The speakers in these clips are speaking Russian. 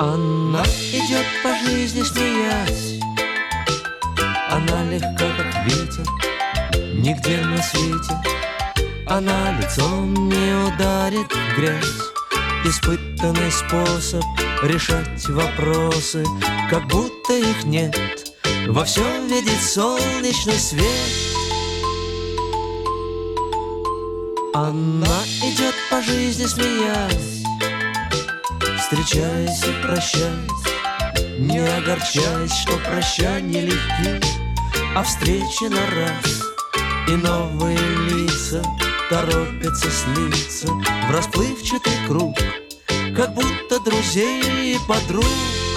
Она идет по жизни, смеясь. Она легка, как ветер, нигде на свете. Она лицом не ударит в грязь. Испытанный способ решать вопросы, как будто их нет. Во всем видит солнечный свет. Она идет по жизни, смеясь, встречаясь и прощаясь, не огорчаясь, что прощания легки, а встречи на раз. И новые лица торопятся слиться в расплывчатый круг, как будто друзей и подруг.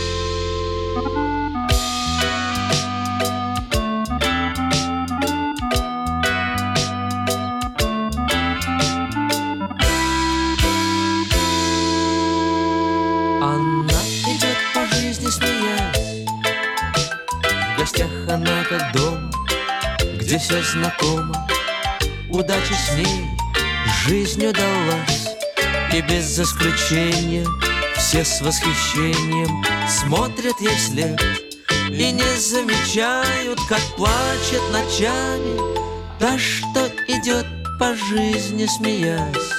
Она идет по жизни, смеясь. В гостях она как дома, где все знакомо. Удача с ней, жизнь удалась. И без исключения все с восхищением смотрят ей вслед и не замечают, как плачет ночами та, что идет по жизни, смеясь.